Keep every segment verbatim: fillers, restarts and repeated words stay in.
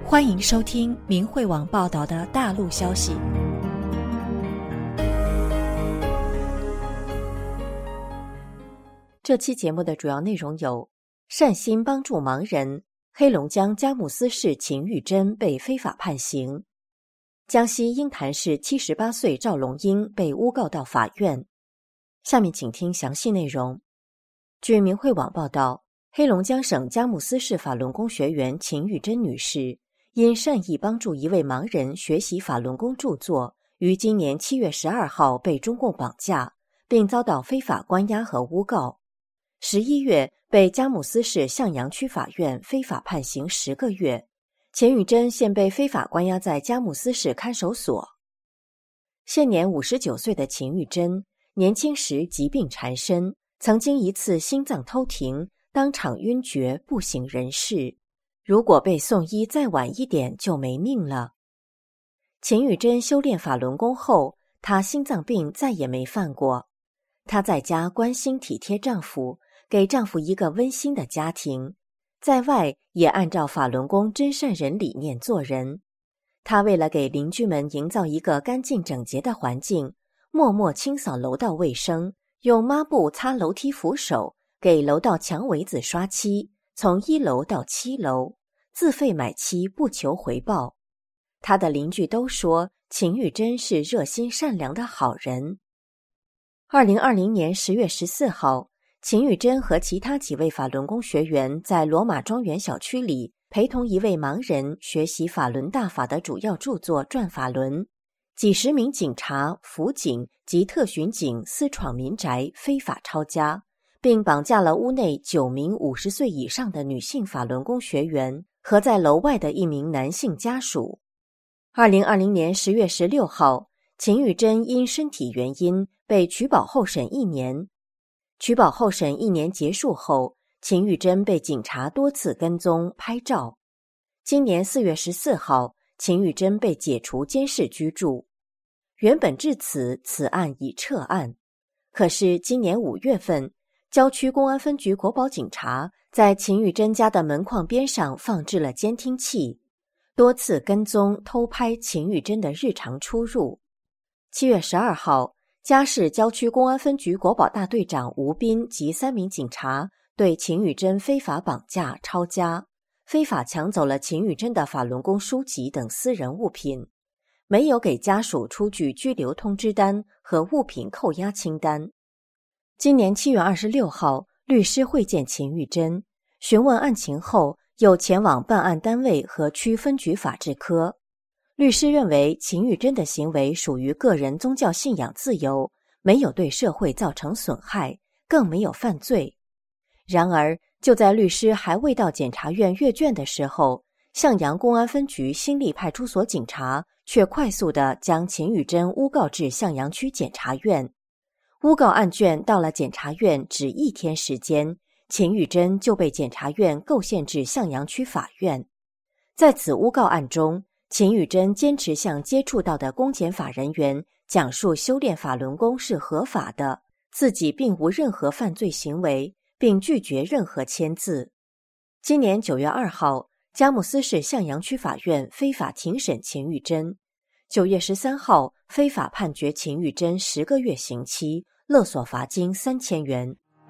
欢迎收听明慧网报道的大陆消息。这期节目的主要内容有：善心帮助盲人，黑龙江佳木斯市秦玉珍被非法判刑；江西鹰潭市七十八岁赵龙英被诬告到法院。下面请听详细内容。据明慧网报道，黑龙江省佳木斯市法轮功学员秦玉珍女士因善意帮助一位盲人学习法轮功著作，于今年七月十二号被中共绑架，并遭到非法关押和诬告。十一月被佳木斯市向阳区法院非法判刑十个月。秦玉珍现被非法关押在佳木斯市看守所。现年五十九岁的秦玉珍，年轻时疾病缠身，曾经一次心脏偷停，当场晕厥不省人事。如果被送医再晚一点就没命了。秦玉珍修炼法轮功后，她心脏病再也没犯过。她在家关心体贴丈夫，给丈夫一个温馨的家庭，在外也按照法轮功真善人理念做人。她为了给邻居们营造一个干净整洁的环境，默默清扫楼道卫生，用抹布擦楼梯扶手，给楼道墙围子刷漆，从一楼到七楼，自费买漆不求回报。他的邻居都说秦玉珍是热心善良的好人。二零二零年十月十四号，秦玉珍和其他几位法轮功学员在罗马庄园小区里陪同一位盲人学习法轮大法的主要著作《转法轮》。几十名警察、辅警及特巡警私闯民宅，非法抄家，并绑架了屋内九名五十岁以上的女性法轮功学员和在楼外的一名男性家属。二零二零年十月十六号，秦玉珍因身体原因被取保候审一年。取保候审一年结束后，秦玉珍被警察多次跟踪拍照。今年四月十四号，秦玉珍被解除监视居住。原本至此，此案已撤案。可是今年五月份，郊区公安分局国保警察在秦玉珍家的门框边上放置了监听器，多次跟踪偷拍秦玉珍的日常出入。七月十二号，嘉市郊区公安分局国保大队长吴斌及三名警察对秦玉珍非法绑架、抄家，非法抢走了秦玉珍的法轮功书籍等私人物品，没有给家属出具拘留通知单和物品扣押清单。今年七月二十六号，律师会见秦玉珍，询问案情后，又前往办案单位和区分局法制科。律师认为秦玉珍的行为属于个人宗教信仰自由，没有对社会造成损害，更没有犯罪。然而，就在律师还未到检察院阅卷的时候，向阳公安分局新立派出所警察却快速地将秦玉珍诬告至向阳区检察院。诬告案卷到了检察院只一天时间，秦玉珍就被检察院构陷至向阳区法院。在此诬告案中，秦玉珍坚持向接触到的公检法人员讲述修炼法轮功是合法的，自己并无任何犯罪行为，并拒绝任何签字。今年九月二号，佳木斯市向阳区法院非法庭审秦玉珍。九月十三号，非法判决秦玉珍十个月刑期，勒索罚金三千元。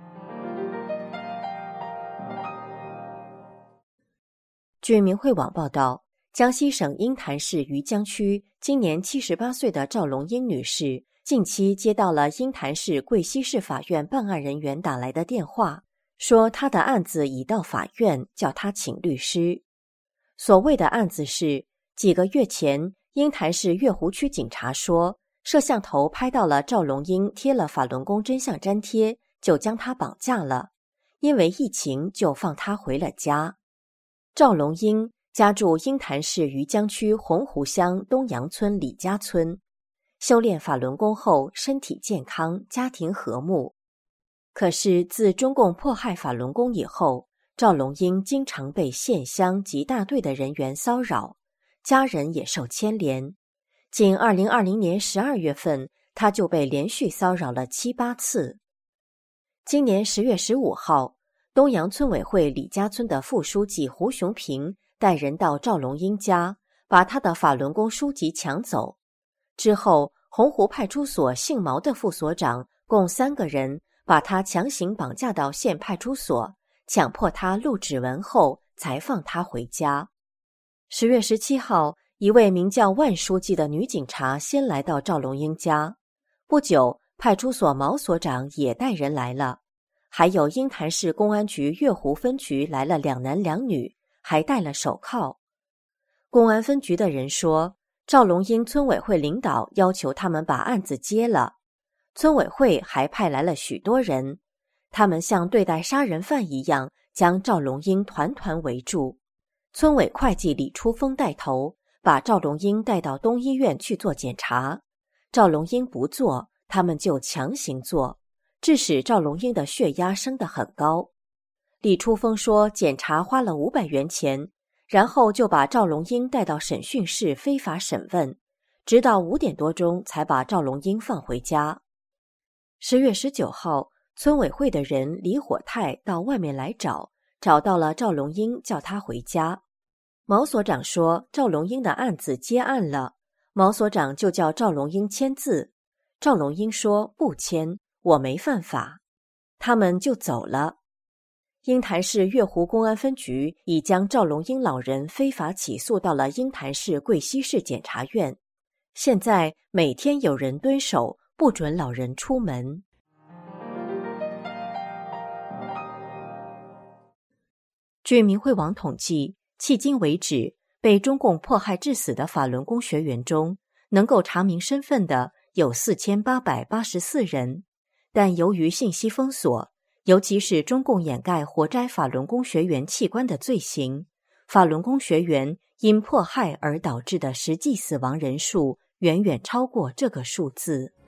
据明慧网报道，江西省鹰潭市余江区今年七十八岁的赵龙英女士，近期接到了鹰潭市贵溪市法院办案人员打来的电话，说她的案子已到法院，叫她请律师。所谓的案子是，几个月前，鹰潭市月湖区警察说，摄像头拍到了赵龙英贴了法轮功真相粘贴，就将她绑架了，因为疫情就放她回了家。赵龙英家住鹰潭市余江区洪湖乡东阳村李家村，修炼法轮功后身体健康，家庭和睦。可是自中共迫害法轮功以后，赵龙英经常被县乡及大队的人员骚扰，家人也受牵连。仅二零二零年十二月份，他就被连续骚扰了七八次。今年十月十五号，东阳村委会李家村的副书记胡雄平带人到赵龙英家，把他的法轮功书籍抢走。之后，洪湖派出所姓毛的副所长共三个人把他强行绑架到县派出所，强迫他录指纹后才放他回家。十月十七号，一位名叫万书记的女警察先来到赵龙英家。不久，派出所毛所长也带人来了，还有鹰潭市公安局月湖分局来了两男两女，还戴了手铐。公安分局的人说，赵龙英村委会领导要求他们把案子接了，村委会还派来了许多人，他们像对待杀人犯一样将赵龙英团团围住。村委会计李初峰带头，把赵龙英带到东医院去做检查。赵龙英不做，他们就强行做，致使赵龙英的血压升得很高。李初峰说，检查花了五百元钱，然后就把赵龙英带到审讯室非法审问，直到五点多钟才把赵龙英放回家。十月十九号，村委会的人李火泰到外面来找，找到了赵龙英，叫他回家。毛所长说，赵龙英的案子接案了，毛所长就叫赵龙英签字。赵龙英说不签，我没犯法。他们就走了。鹰潭市月湖公安分局已将赵龙英老人非法起诉到了鹰潭市贵溪市检察院。现在每天有人蹲守，不准老人出门。据明慧网统计，迄今为止，被中共迫害致死的法轮功学员中，能够查明身份的有四千八百八十四人，但由于信息封锁，尤其是中共掩盖活摘法轮功学员器官的罪行，法轮功学员因迫害而导致的实际死亡人数远远超过这个数字。